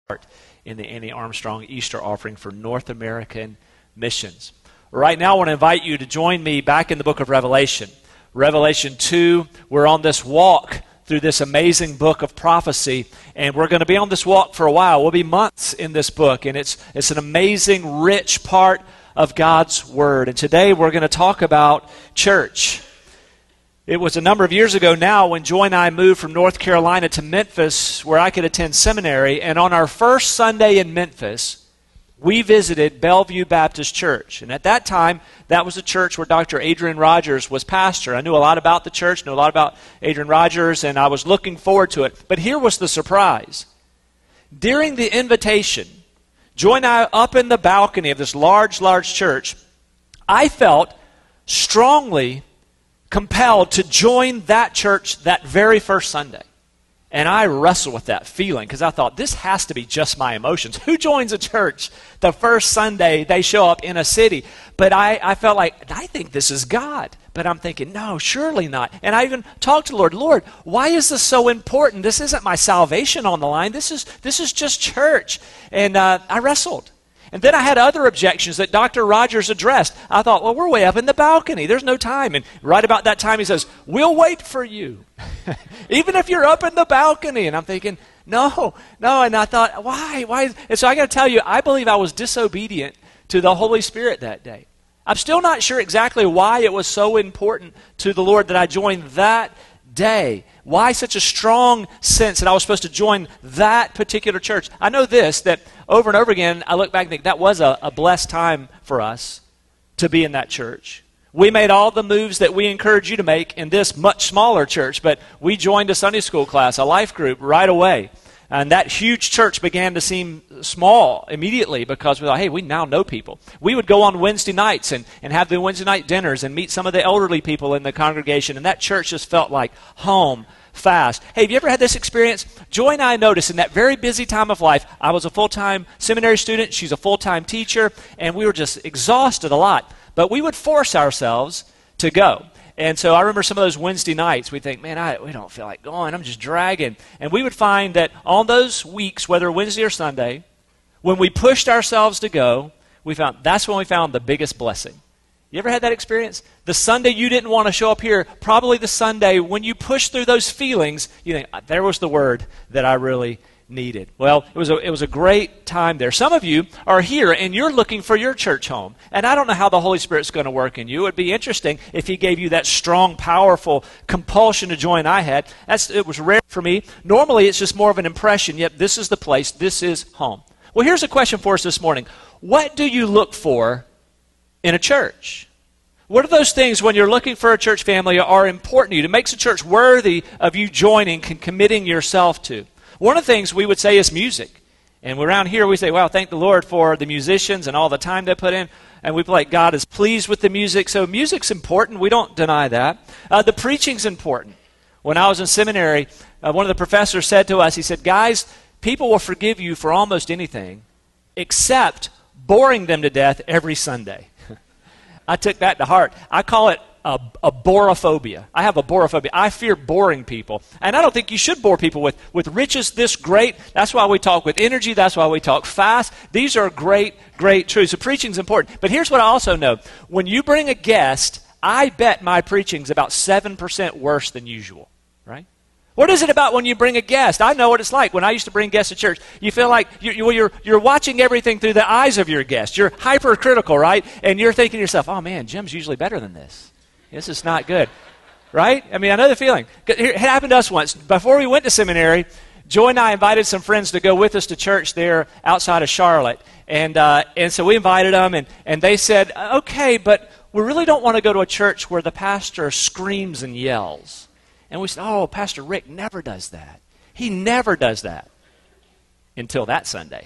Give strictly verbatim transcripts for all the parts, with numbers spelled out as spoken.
in the Annie Armstrong Easter offering for North American missions. Right now, I want to invite you to join me back in the book of Revelation. Revelation two, we're on this walk through this amazing book of prophecy, and we're going to be on this walk for a while. We'll be months in this book, and it's it's an amazing, rich part of God's Word. And today we're going to talk about church. It was a number of years ago now when Joy and I moved from North Carolina to Memphis where I could attend seminary, and on our first Sunday in Memphis, we visited Bellevue Baptist Church. And at that time, that was a church where Doctor Adrian Rogers was pastor. I knew a lot about the church, knew a lot about Adrian Rogers, and I was looking forward to it. But here was the surprise. During the invitation, Joy and I up in the balcony of this large, large church, I felt strongly compelled to join that church that very first Sunday. And I wrestled with that feeling because I thought, this has to be just my emotions. Who joins a church the first Sunday they show up in a city? But I, I felt like, I think this is God. But I'm thinking, no, surely not. And I even talked to the Lord, Lord, why is this so important? This isn't my salvation on the line. This is, this is just church. And uh, I wrestled. And then I had other objections that Doctor Rogers addressed. I thought, well, we're way up in the balcony. There's no time. And right about that time, he says, we'll wait for you. Even if you're up in the balcony. And I'm thinking, no, no. And I thought, why? Why? And so I got to tell you, I believe I was disobedient to the Holy Spirit that day. I'm still not sure exactly why it was so important to the Lord that I joined that day. Why such a strong sense that I was supposed to join that particular church? I know this, that over and over again, I look back and think that was a, a blessed time for us to be in that church. We made all the moves that we encourage you to make in this much smaller church, but we joined a Sunday school class, a life group right away. And that huge church began to seem small immediately because we thought, hey, we now know people. We would go on Wednesday nights and, and have the Wednesday night dinners and meet some of the elderly people in the congregation, and that church just felt like home fast. Hey, have you ever had this experience? Joy and I noticed in that very busy time of life, I was a full-time seminary student, she's a full-time teacher, and we were just exhausted a lot. But we would force ourselves to go. And so I remember some of those Wednesday nights, we'd think, man, I, we don't feel like going. I'm just dragging. And we would find that on those weeks, whether Wednesday or Sunday, when we pushed ourselves to go, we found that's when we found the biggest blessing. You ever had that experience? The Sunday you didn't want to show up here, probably the Sunday when you push through those feelings, you think, there was the word that I really needed. Well, it was a, it was a great time there. Some of you are here and you're looking for your church home. And I don't know how the Holy Spirit's going to work in you. It would be interesting if he gave you that strong, powerful compulsion to join I had. That's, it was rare for me. Normally it's just more of an impression, yet this is the place, this is home. Well, here's a question for us this morning. What do you look for in a church? What are those things when you're looking for a church family are important to you, that makes a church worthy of you joining and committing yourself to? One of the things we would say is music. And around here we say, wow, thank the Lord for the musicians and all the time they put in. And we feel like God is pleased with the music. So music's important. We don't deny that. Uh, the preaching's important. When I was in seminary, uh, one of the professors said to us, he said, guys, people will forgive you for almost anything except boring them to death every Sunday. I took that to heart. I call it a, a borophobia. I have a borophobia. I fear boring people. And I don't think you should bore people with, with riches this great. That's why we talk with energy. That's why we talk fast. These are great, great truths. So preaching's important. But here's what I also know. When you bring a guest, I bet my preaching's about seven percent worse than usual, right? What is it about when you bring a guest? I know what it's like. When I used to bring guests to church, you feel like you're, you're, you're watching everything through the eyes of your guest. You're hypercritical, right? And you're thinking to yourself, oh man, Jim's usually better than this. This is not good, right? I mean, I know the feeling. It happened to us once. Before we went to seminary, Joy and I invited some friends to go with us to church there outside of Charlotte. And uh, and so we invited them, and, and they said, okay, but we really don't want to go to a church where the pastor screams and yells. And we said, oh, Pastor Rick never does that. He never does that. Until that Sunday.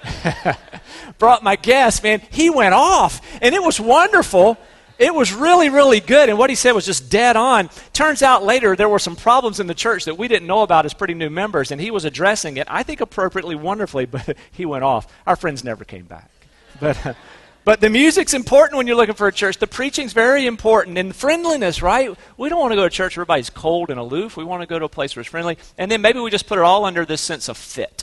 Brought my guest, man. He went off, and it was wonderful. It was really, really good, and what he said was just dead on. Turns out later there were some problems in the church that we didn't know about as pretty new members, and he was addressing it, I think appropriately, wonderfully, but he went off. Our friends never came back. But uh, but the music's important when you're looking for a church. The preaching's very important, and friendliness, right? We don't want to go to a church where everybody's cold and aloof. We want to go to a place where it's friendly, and then maybe we just put it all under this sense of fit.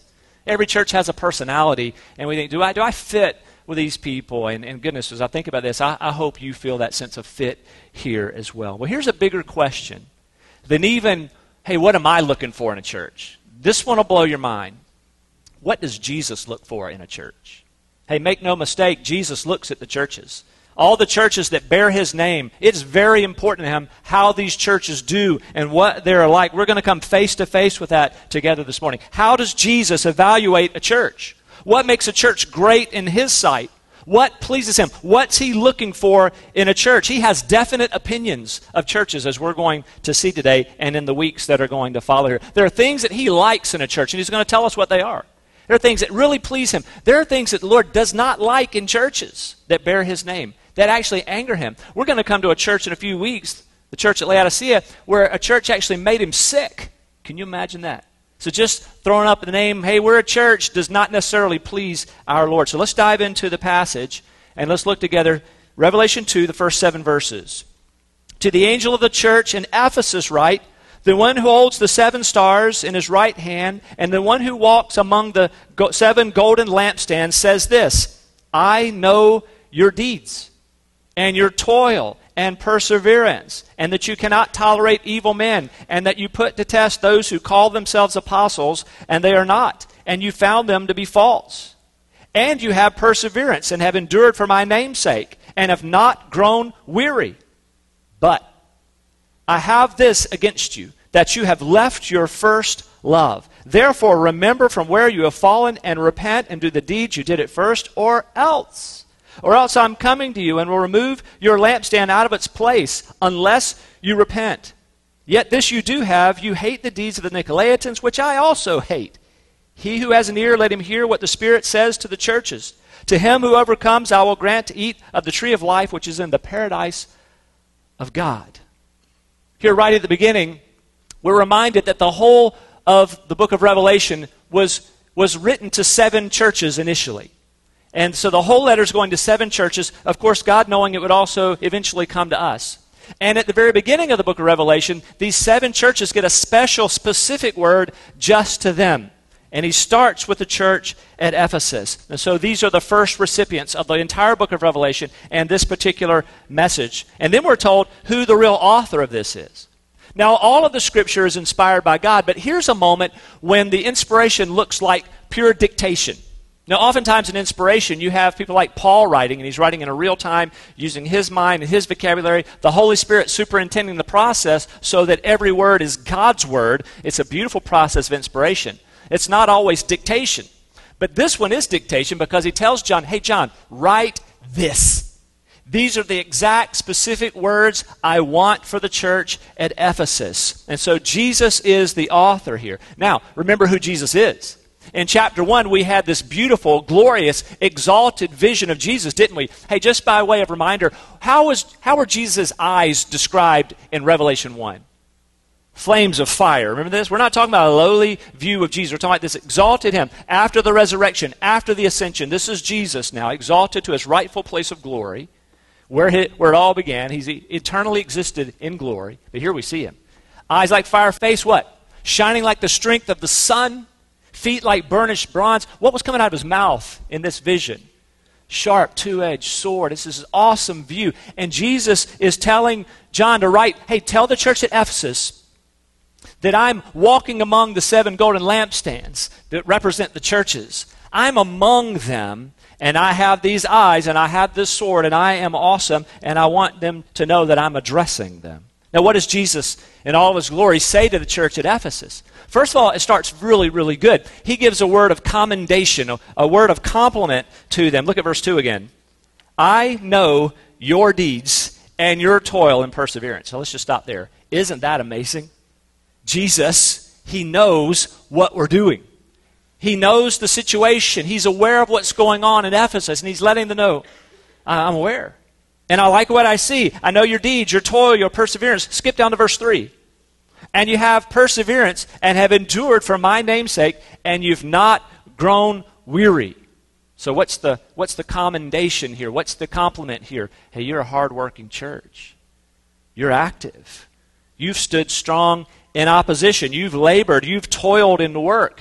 Every church has a personality, and we think, do I, do I fit with these people? And, and goodness, as I think about this, I, I hope you feel that sense of fit here as well. Well, here's a bigger question than even, hey, what am I looking for in a church? This one will blow your mind. What does Jesus look for in a church? Hey, make no mistake, Jesus looks at the churches. All the churches that bear his name, it's very important to him how these churches do and what they're like. We're going to come face to face with that together this morning. How does Jesus evaluate a church? What makes a church great in his sight? What pleases him? What's he looking for in a church? He has definite opinions of churches, as we're going to see today and in the weeks that are going to follow here. There are things that he likes in a church, and he's going to tell us what they are. There are things that really please him. There are things that the Lord does not like in churches that bear his name, that actually anger him. We're going to come to a church in a few weeks, the church at Laodicea, where a church actually made him sick. Can you imagine that? So just throwing up the name, hey, we're a church, does not necessarily please our Lord. So let's dive into the passage, and let's look together. Revelation two, the first seven verses. To the angel of the church in Ephesus write, the one who holds the seven stars in his right hand, and the one who walks among the go- seven golden lampstands says this, I know your deeds, and your toil, and perseverance, and that you cannot tolerate evil men, and that you put to test those who call themselves apostles, and they are not, and you found them to be false. And you have perseverance, and have endured for my name's sake, and have not grown weary. But I have this against you, that you have left your first love. Therefore remember from where you have fallen, and repent, and do the deeds you did at first, or else... Or else I'm coming to you and will remove your lampstand out of its place, unless you repent. Yet this you do have, you hate the deeds of the Nicolaitans, which I also hate. He who has an ear, let him hear what the Spirit says to the churches. To him who overcomes, I will grant to eat of the tree of life, which is in the paradise of God. Here right at the beginning, we're reminded that the whole of the book of Revelation was, was written to seven churches initially. And so the whole letter is going to seven churches, of course, God knowing it would also eventually come to us. And at the very beginning of the book of Revelation, these seven churches get a special, specific word just to them. And he starts with the church at Ephesus. And so these are the first recipients of the entire book of Revelation and this particular message. And then we're told who the real author of this is. Now, all of the Scripture is inspired by God, but here's a moment when the inspiration looks like pure dictation. Now, oftentimes in inspiration, you have people like Paul writing, and he's writing in a real time, using his mind and his vocabulary, the Holy Spirit superintending the process so that every word is God's word. It's a beautiful process of inspiration. It's not always dictation. But this one is dictation because he tells John, hey, John, write this. These are the exact specific words I want for the church at Ephesus. And so Jesus is the author here. Now, remember who Jesus is. In chapter one, we had this beautiful, glorious, exalted vision of Jesus, didn't we? Hey, just by way of reminder, how was how were Jesus' eyes described in Revelation one? Flames of fire. Remember this? We're not talking about a lowly view of Jesus. We're talking about this exalted him after the resurrection, after the ascension. This is Jesus now, exalted to his rightful place of glory, where, he, where it all began. He's eternally existed in glory. But here we see him. Eyes like fire, face what? Shining like the strength of the sun. Feet like burnished bronze. What was coming out of his mouth in this vision? Sharp, two-edged sword. This is an awesome view. And Jesus is telling John to write, hey, tell the church at Ephesus that I'm walking among the seven golden lampstands that represent the churches. I'm among them, and I have these eyes, and I have this sword, and I am awesome, and I want them to know that I'm addressing them. Now, what does Jesus, in all of his glory, say to the church at Ephesus? First of all, it starts really, really good. He gives a word of commendation, a, a word of compliment to them. Look at verse two again. I know your deeds and your toil and perseverance. So let's just stop there. Isn't that amazing? Jesus, he knows what we're doing. He knows the situation. He's aware of what's going on in Ephesus, and he's letting them know, I'm aware. And I like what I see. I know your deeds, your toil, your perseverance. Skip down to verse three. And you have perseverance and have endured for my name's sake, and you've not grown weary. So what's the what's the commendation here? What's the compliment here? Hey, you're a hardworking church. You're active. You've stood strong in opposition. You've labored. You've toiled in the work.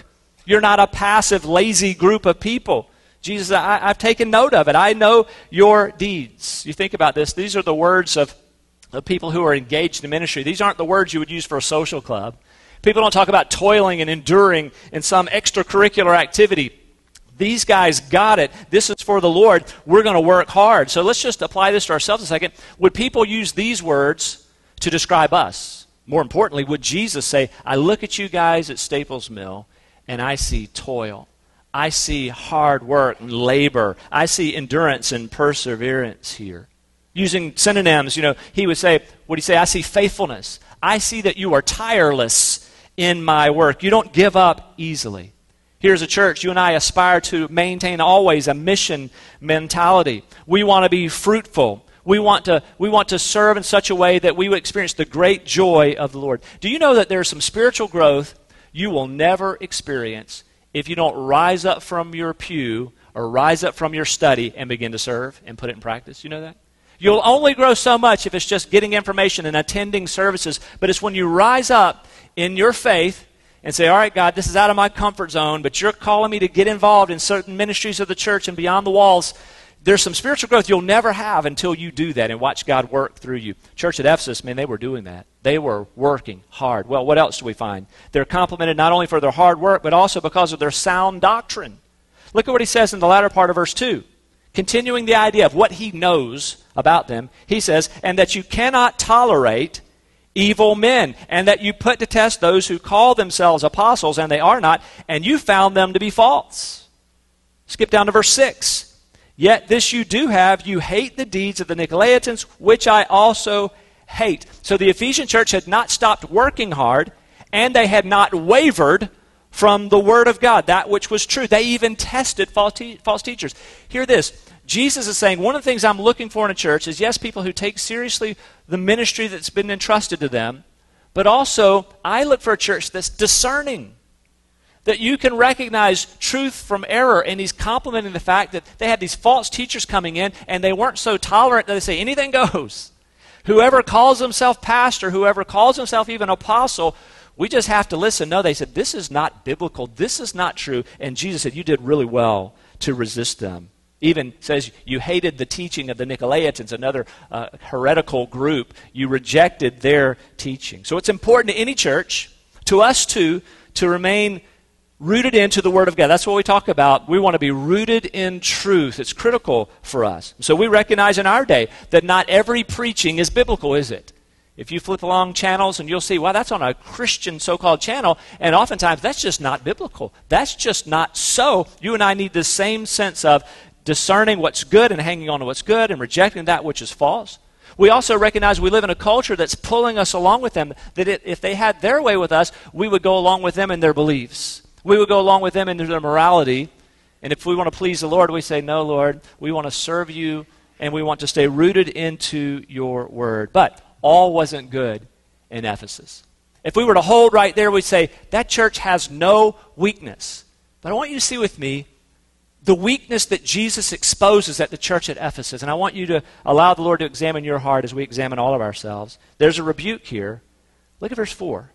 You're not a passive, lazy group of people. Jesus, I, I've taken note of it. I know your deeds. You think about this. These are the words of, of people who are engaged in ministry. These aren't the words you would use for a social club. People don't talk about toiling and enduring in some extracurricular activity. These guys got it. This is for the Lord. We're going to work hard. So let's just apply this to ourselves a second. Would people use these words to describe us? More importantly, would Jesus say, I look at you guys at Staples Mill, and I see toil. I see hard work and labor. I see endurance and perseverance here. Using synonyms, you know, he would say, would he say, I see faithfulness. I see that you are tireless in my work. You don't give up easily. Here's a church, you and I aspire to maintain always a mission mentality. We want to be fruitful. We want to, we want to serve in such a way that we would experience the great joy of the Lord. Do you know that there's some spiritual growth you will never experience if you don't rise up from your pew or rise up from your study and begin to serve and put it in practice? You know that? You'll only grow so much if it's just getting information and attending services, but it's when you rise up in your faith and say, all right, God, this is out of my comfort zone, but you're calling me to get involved in certain ministries of the church and beyond the walls. There's some spiritual growth you'll never have until you do that and watch God work through you. Church at Ephesus, man, they were doing that. They were working hard. Well, what else do we find? They're complimented not only for their hard work, but also because of their sound doctrine. Look at what he says in the latter part of verse two. Continuing the idea of what he knows about them, he says, and that you cannot tolerate evil men, and that you put to test those who call themselves apostles, and they are not, and you found them to be false. Skip down to verse six. Yet this you do have, you hate the deeds of the Nicolaitans, which I also hate. So the Ephesian church had not stopped working hard, and they had not wavered from the Word of God, that which was true. They even tested false, te- false teachers. Hear this. Jesus is saying, one of the things I'm looking for in a church is, yes, people who take seriously the ministry that's been entrusted to them, but also I look for a church that's discerning, that you can recognize truth from error. And he's complimenting the fact that they had these false teachers coming in, and they weren't so tolerant that they say anything goes. Whoever calls himself pastor, whoever calls himself even apostle, we just have to listen. No, they said, this is not biblical. This is not true. And Jesus said, you did really well to resist them. Even says you hated the teaching of the Nicolaitans, another uh, heretical group. You rejected their teaching. So it's important to any church, to us too, to remain rooted into the Word of God. That's what we talk about. We want to be rooted in truth. It's critical for us. So we recognize in our day that not every preaching is biblical, is it? If you flip along channels and you'll see, well, that's on a Christian so-called channel, and oftentimes that's just not biblical. That's just not so. You and I need the same sense of discerning what's good and hanging on to what's good and rejecting that which is false. We also recognize we live in a culture that's pulling us along with them, that it, if they had their way with us, we would go along with them in their beliefs. We would go along with them in their morality. And if we want to please the Lord, we say, no, Lord, we want to serve you and we want to stay rooted into your word. But all wasn't good in Ephesus. If we were to hold right there, we'd say, that church has no weakness. But I want you to see with me the weakness that Jesus exposes at the church at Ephesus. And I want you to allow the Lord to examine your heart as we examine all of ourselves. There's a rebuke here. Look at verse four.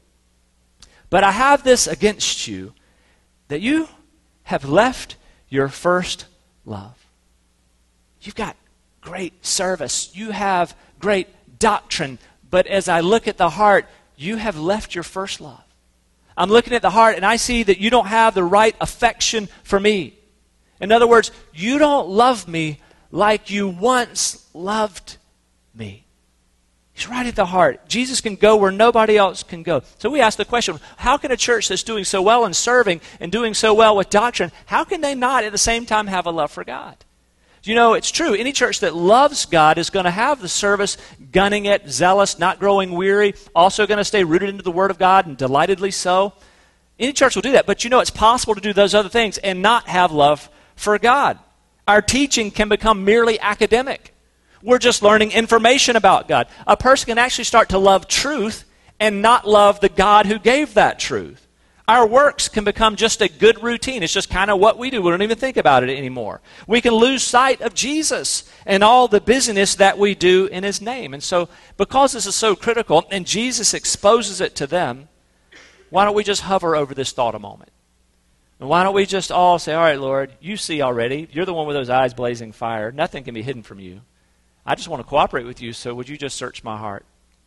But I have this against you, that you have left your first love. You've got great service. You have great doctrine. But as I look at the heart, you have left your first love. I'm looking at the heart and I see that you don't have the right affection for me. In other words, you don't love me like you once loved me. He's right at the heart. Jesus can go where nobody else can go. So we ask the question, how can a church that's doing so well in serving and doing so well with doctrine, how can they not at the same time have a love for God? You know, it's true. Any church that loves God is going to have the service gunning it, zealous, not growing weary, also going to stay rooted into the Word of God and delightedly so. Any church will do that. But you know, it's possible to do those other things and not have love for God. Our teaching can become merely academic. We're just learning information about God. A person can actually start to love truth and not love the God who gave that truth. Our works can become just a good routine. It's just kind of what we do. We don't even think about it anymore. We can lose sight of Jesus and all the busyness that we do in His name. And so, because this is so critical, and Jesus exposes it to them, why don't we just hover over this thought a moment? And why don't we just all say, all right, Lord, you see already. You're the one with those eyes blazing fire. Nothing can be hidden from you. I just want to cooperate with you, so would you just search my heart?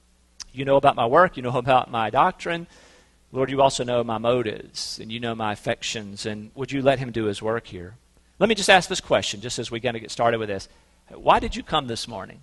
You know about my work. You know about my doctrine. Lord, you also know my motives, and you know my affections, and would you let him do his work here? Let me just ask this question, just as we're going to get started with this. Why did you come this morning?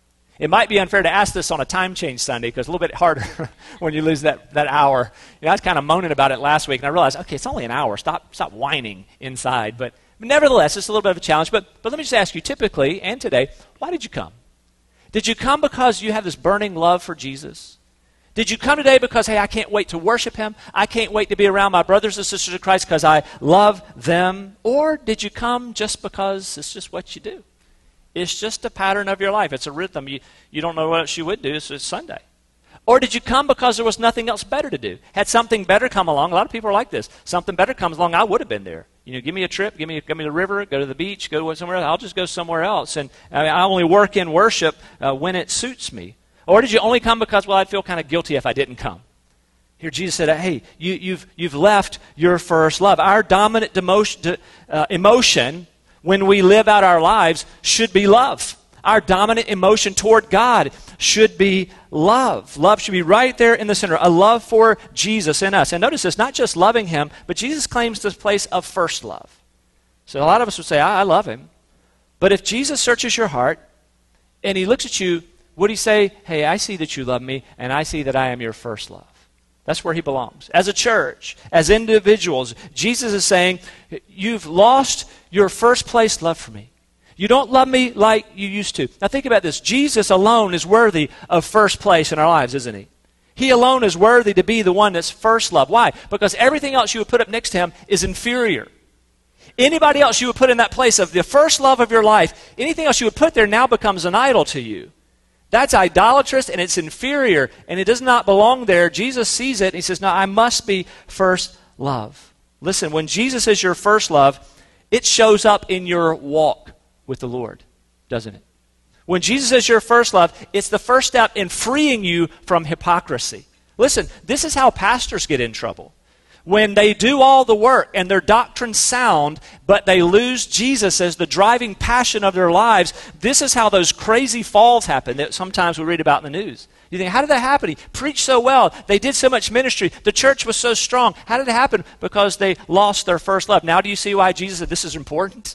It might be unfair to ask this on a time change Sunday because it's a little bit harder when you lose that, that hour. You know, I was kind of moaning about it last week, and I realized, okay, it's only an hour. Stop stop whining inside. But, but nevertheless, it's a little bit of a challenge. But, but let me just ask you, typically and today, why did you come? Did you come because you have this burning love for Jesus? Did you come today because, hey, I can't wait to worship him. I can't wait to be around my brothers and sisters in Christ because I love them. Or did you come just because it's just what you do? It's just a pattern of your life. It's a rhythm. You, you don't know what else you would do, so it's Sunday. Or did you come because there was nothing else better to do? Had something better come along? A lot of people are like this. Something better comes along, I would have been there. You know, give me a trip, give me, give me the river, go to the beach, go somewhere else. I'll just go somewhere else. And I, mean, I only work in worship uh, when it suits me. Or did you only come because, well, I'd feel kind of guilty if I didn't come? Here Jesus said, hey, you, you've, you've left your first love. Our dominant demotion, uh, emotion when we live out our lives should be love. Our dominant emotion toward God should be love. Love should be right there in the center, a love for Jesus in us. And notice this, not just loving him, but Jesus claims this place of first love. So a lot of us would say, I, I love him. But if Jesus searches your heart and he looks at you, would he say, hey, I see that you love me and I see that I am your first love? That's where he belongs. As a church, as individuals, Jesus is saying, you've lost your first place love for me. You don't love me like you used to. Now think about this. Jesus alone is worthy of first place in our lives, isn't he? He alone is worthy to be the one that's first love. Why? Because everything else you would put up next to him is inferior. Anybody else you would put in that place of the first love of your life, anything else you would put there now becomes an idol to you. That's idolatrous and it's inferior and it does not belong there. Jesus sees it and he says, no, I must be first love. Listen, when Jesus is your first love, it shows up in your walk with the Lord, doesn't it? When Jesus is your first love, it's the first step in freeing you from hypocrisy. Listen, this is how pastors get in trouble. When they do all the work and their doctrine's sound, but they lose Jesus as the driving passion of their lives, this is how those crazy falls happen that sometimes we read about in the news. You think, how did that happen? He preached so well. They did so much ministry. The church was so strong. How did it happen? Because they lost their first love. Now do you see why Jesus said this is important?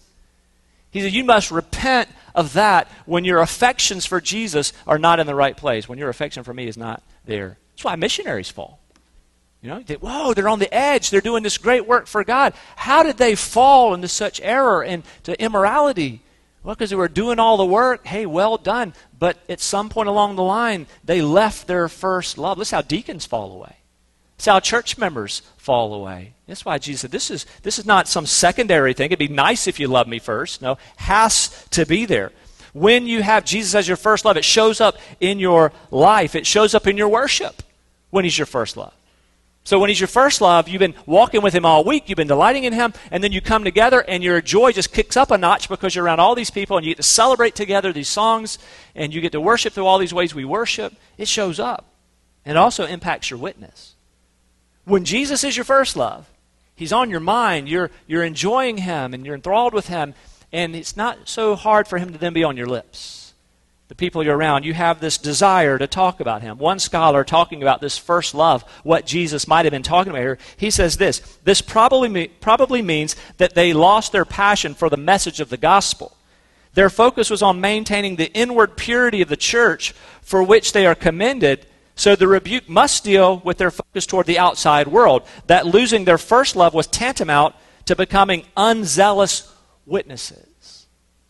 He said, you must repent of that when your affections for Jesus are not in the right place, when your affection for me is not there. That's why missionaries fall. You know, they, whoa, they're on the edge. They're doing this great work for God. How did they fall into such error and to immorality? Well, because they were doing all the work. Hey, well done. But at some point along the line, they left their first love. This is how deacons fall away. This is how church members fall away. That's why Jesus said, this is, this is not some secondary thing. It'd be nice if you love me first. No, has to be there. When you have Jesus as your first love, it shows up in your life. It shows up in your worship when he's your first love. So when he's your first love, you've been walking with him all week, you've been delighting in him, and then you come together and your joy just kicks up a notch because you're around all these people and you get to celebrate together these songs and you get to worship through all these ways we worship. It shows up. And it also impacts your witness. When Jesus is your first love, he's on your mind, you're, you're enjoying him and you're enthralled with him, and it's not so hard for him to then be on your lips. The people you're around, you have this desire to talk about him. One scholar talking about this first love, what Jesus might have been talking about here, he says this, this probably, me, probably means that they lost their passion for the message of the gospel. Their focus was on maintaining the inward purity of the church for which they are commended, so the rebuke must deal with their focus toward the outside world. That losing their first love was tantamount to becoming unzealous witnesses.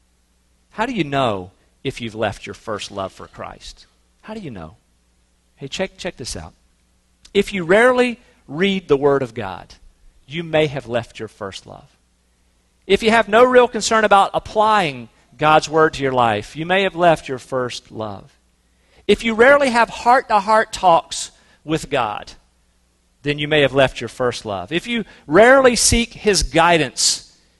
How do you know if you've left your first love for Christ? How do you know? Hey, check, check this out. If you rarely read the Word of God, you may have left your first love. If you have no real concern about applying God's Word to your life, you may have left your first love. If you rarely have heart-to-heart talks with God, then you may have left your first love. If you rarely seek His guidance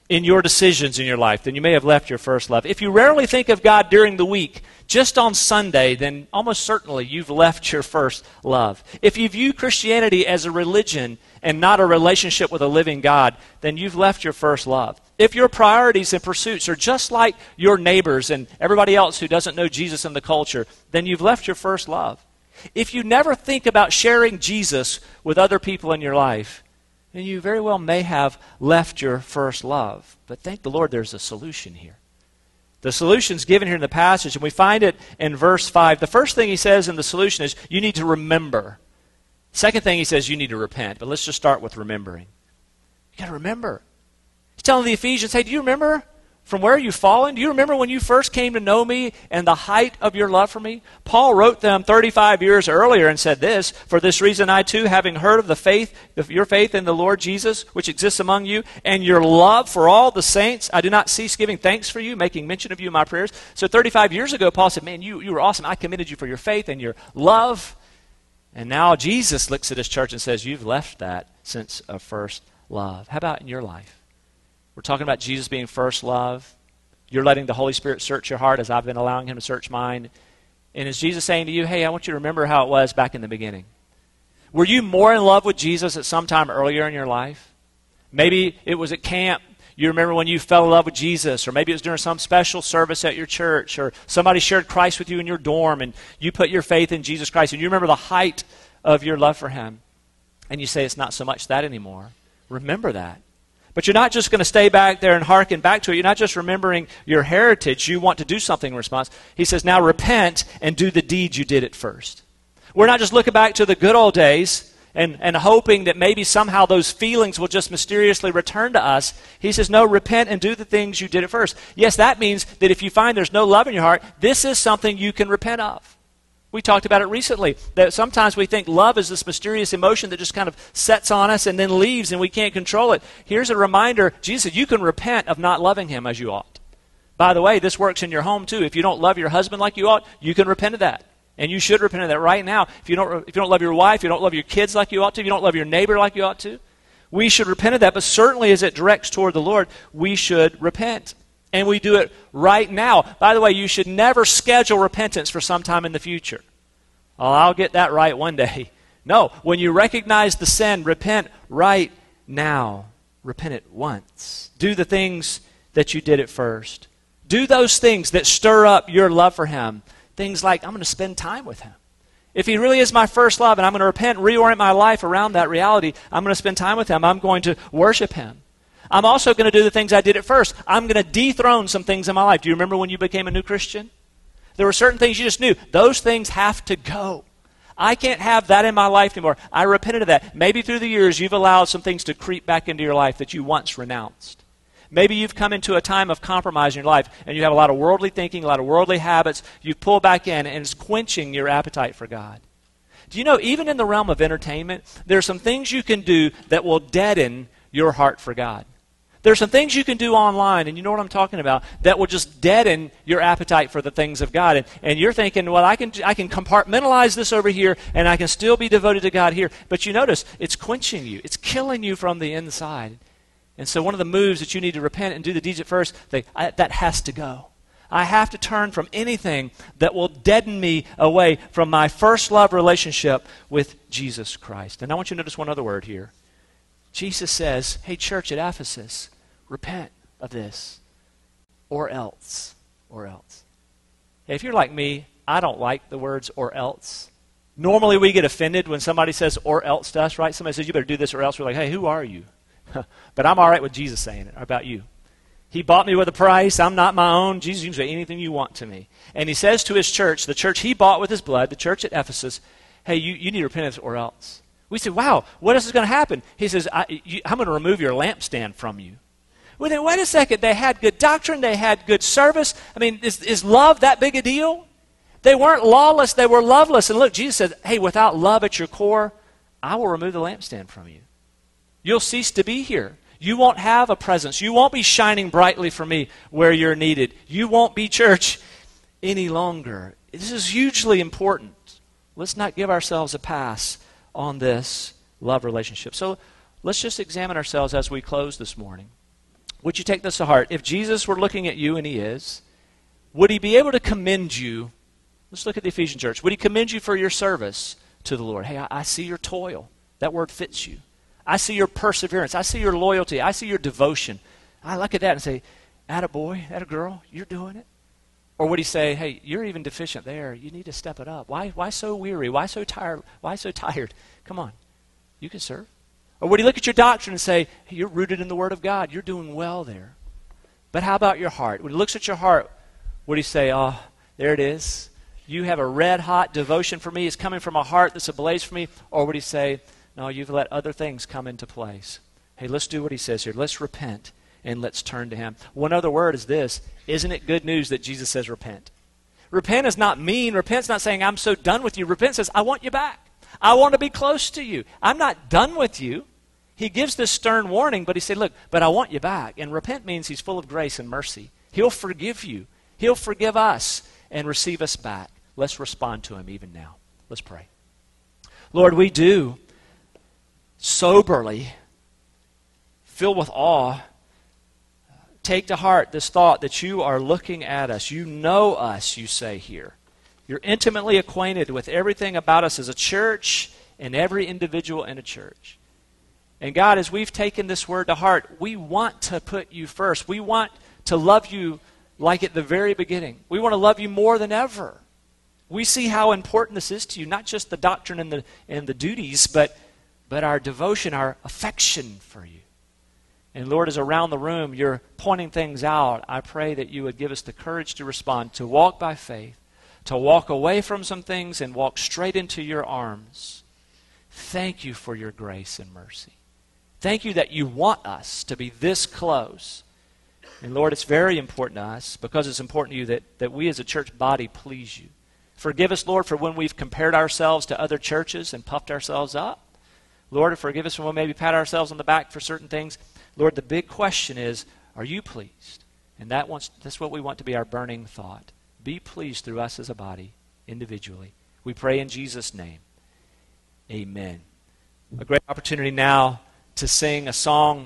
in your decisions in your life, then you may have left your first love. If you rarely think of God during the week, just on Sunday, then almost certainly you've left your first love. If you view Christianity as a religion and not a relationship with a living God, then you've left your first love. If your priorities and pursuits are just like your neighbors and everybody else who doesn't know Jesus in the culture, then you've left your first love. If you never think about sharing Jesus with other people in your life, then you very well may have left your first love. But thank the Lord there's a solution here. The solution's given here in the passage, and we find it in verse five. The first thing he says in the solution is you need to remember. Second thing he says you need to repent. But let's just start with remembering. You got to remember. He's telling the Ephesians, hey, do you remember from where you've fallen? Do you remember when you first came to know me and the height of your love for me? Paul wrote them thirty-five years earlier and said this, for this reason I too, having heard of the faith, of your faith in the Lord Jesus, which exists among you, and your love for all the saints, I do not cease giving thanks for you, making mention of you in my prayers. So thirty-five years ago, Paul said, man, you, you were awesome. I commended you for your faith and your love. And now Jesus looks at his church and says, you've left that sense of first love. How about in your life? We're talking about Jesus being first love. You're letting the Holy Spirit search your heart as I've been allowing him to search mine. And is Jesus saying to you, hey, I want you to remember how it was back in the beginning? Were you more in love with Jesus at some time earlier in your life? Maybe it was at camp. You remember when you fell in love with Jesus, or maybe it was during some special service at your church, or somebody shared Christ with you in your dorm, and you put your faith in Jesus Christ, and you remember the height of your love for him. And you say it's not so much that anymore. Remember that. But you're not just going to stay back there and hearken back to it. You're not just remembering your heritage. You want to do something in response. He says, now repent and do the deeds you did at first. We're not just looking back to the good old days and, and hoping that maybe somehow those feelings will just mysteriously return to us. He says, no, repent and do the things you did at first. Yes, that means that if you find there's no love in your heart, this is something you can repent of. We talked about it recently, that sometimes we think love is this mysterious emotion that just kind of sets on us and then leaves and we can't control it. Here's a reminder, Jesus said, you can repent of not loving him as you ought. By the way, this works in your home too. If you don't love your husband like you ought, you can repent of that. And you should repent of that right now. If you don't, if you don't love your wife, you don't love your kids like you ought to, if you don't love your neighbor like you ought to, we should repent of that. But certainly as it directs toward the Lord, we should repent. And we do it right now. By the way, you should never schedule repentance for some time in the future. Oh, I'll get that right one day. No, when you recognize the sin, repent right now. Repent it once. Do the things that you did at first. Do those things that stir up your love for him. Things like, I'm going to spend time with him. If he really is my first love and I'm going to repent and reorient my life around that reality, I'm going to spend time with him. I'm going to worship him. I'm also going to do the things I did at first. I'm going to dethrone some things in my life. Do you remember when you became a new Christian? There were certain things you just knew. Those things have to go. I can't have that in my life anymore. I repented of that. Maybe through the years you've allowed some things to creep back into your life that you once renounced. Maybe you've come into a time of compromise in your life and you have a lot of worldly thinking, a lot of worldly habits. You pull back in and it's quenching your appetite for God. Do you know, even in the realm of entertainment, there are some things you can do that will deaden your heart for God. There are some things you can do online, and you know what I'm talking about, that will just deaden your appetite for the things of God. And, and you're thinking, well, I can, I can compartmentalize this over here, and I can still be devoted to God here. But you notice, it's quenching you. It's killing you from the inside. And so one of the moves that you need to repent and do the deeds at first, they, I, that has to go. I have to turn from anything that will deaden me away from my first love relationship with Jesus Christ. And I want you to notice one other word here. Jesus says, hey, church at Ephesus, repent of this, or else, or else. Hey, if you're like me, I don't like the words or else. Normally we get offended when somebody says or else to us, right? Somebody says, you better do this or else. We're like, hey, who are you? But I'm all right with Jesus saying it. How about you? He bought me with a price. I'm not my own. Jesus, you can say anything you want to me. And he says to his church, the church he bought with his blood, the church at Ephesus, hey, you, you need repentance or else. We said, wow, what else is going to happen? He says, I, you, I'm going to remove your lampstand from you. Well, then wait a second. They had good doctrine. They had good service. I mean, is, is love that big a deal? They weren't lawless. They were loveless. And look, Jesus said, hey, without love at your core, I will remove the lampstand from you. You'll cease to be here. You won't have a presence. You won't be shining brightly for me where you're needed. You won't be church any longer. This is hugely important. Let's not give ourselves a pass on this love relationship. So let's just examine ourselves as we close this morning. would you take this to heart? If Jesus were looking at you, and he is, would he be able to commend you? Let's look at the Ephesian church. Would he commend you for your service to the Lord? Hey, I, I see your toil. That word fits you. I see your perseverance. I see your loyalty. I see your devotion. I look at that and say, attaboy, attagirl, you're doing it. Or would he say, hey, you're even deficient there. You need to step it up. Why, why so weary? Why so tired? Why so tired? Come on, you can serve. Or would he look at your doctrine and say, hey, you're rooted in the Word of God. You're doing well there. But how about your heart? When he looks at your heart, would he say, oh, there it is. You have a red-hot devotion for me. It's coming from a heart that's ablaze for me. Or would he say, no, you've let other things come into place. Hey, let's do what he says here. Let's repent and let's turn to him. One other word is this. Isn't it good news that Jesus says repent? Repent is not mean. Repent's not saying I'm so done with you. Repent says I want you back. I want to be close to you. I'm not done with you. He gives this stern warning, but he said, look, but I want you back. And repent means he's full of grace and mercy. He'll forgive you. He'll forgive us and receive us back. Let's respond to him even now. Let's pray. Lord, we do soberly, filled with awe, take to heart this thought that you are looking at us. You know us, you say here. You're intimately acquainted with everything about us as a church and every individual in a church. And God, as we've taken this word to heart, we want to put you first. We want to love you like at the very beginning. We want to love you more than ever. We see how important this is to you, not just the doctrine and the, and the duties, but, but our devotion, our affection for you. And Lord, as around the room you're pointing things out, I pray that you would give us the courage to respond, to walk by faith, to walk away from some things and walk straight into your arms. Thank you for your grace and mercy. Thank you that you want us to be this close. And Lord, it's very important to us, because it's important to you that, that we as a church body please you. Forgive us, Lord, for when we've compared ourselves to other churches and puffed ourselves up. Lord, forgive us when we maybe pat ourselves on the back for certain things. Lord, the big question is, are you pleased? And that wants, that's what we want to be our burning thought. Be pleased through us as a body, individually. We pray in Jesus' name. Amen. A great opportunity now to sing a song